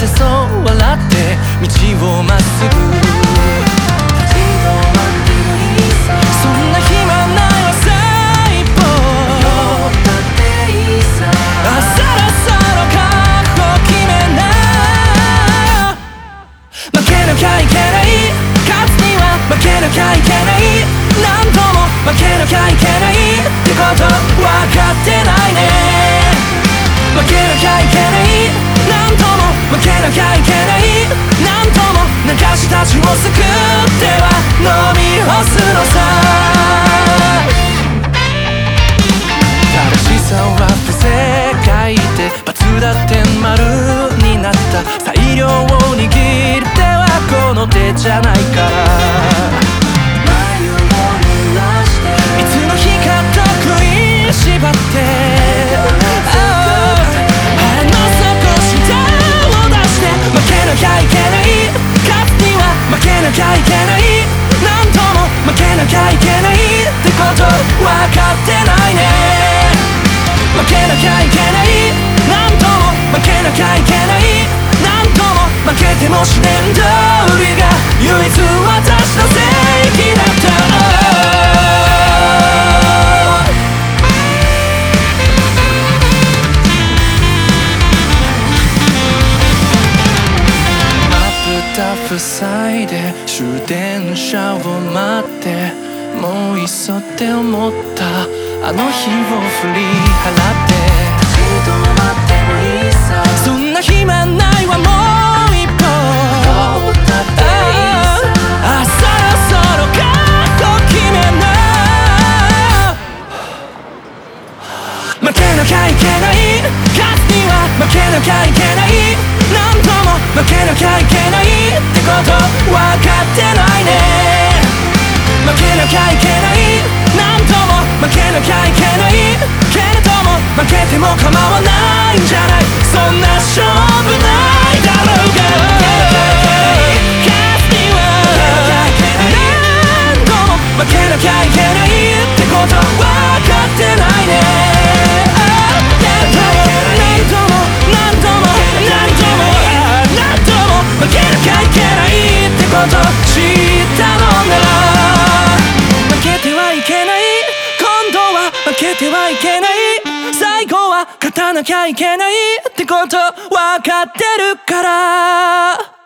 してそう笑って道をまっすぐそんな暇ないわさ一歩あそろそろ覚悟決めな負けなきゃいけない勝つには負けなきゃいけない何度も負けなきゃいけないってこと分かってないね負けなきゃいけない何度も負けなきゃいけない何度も流したちを救っては飲み干すのさ正しさを割って世界で×だって丸になった裁量を握る手はこの手じゃないからいつの日か得意縛って腹の底下を出して負けなきゃいけない勝つには負けなきゃいけない何度も負けなきゃいけないってこと分かってないね負けなきゃいけない何度も負けなきゃいけない何度も負けても自然通りが唯一私の正義だった塞いで終電車を待ってもういっそって思ったあの日を振り払って立ち止まってもいいさそんな暇ないわもう一歩あそろそろ覚悟決めな負けなきゃいけない勝つには負けなきゃいけない何度も負けなきゃいけないってこと分かってないね負けなきゃいけない何度も負けなきゃいけないけれども負けても構わないんじゃないそんな勝負ないだろうが勝つには何度も負けなきゃいけないってこと分かってないね負けなきゃいけないってこと知ったのなら負けてはいけない今度は負けてはいけない最後は勝たなきゃいけないってこと分かってるから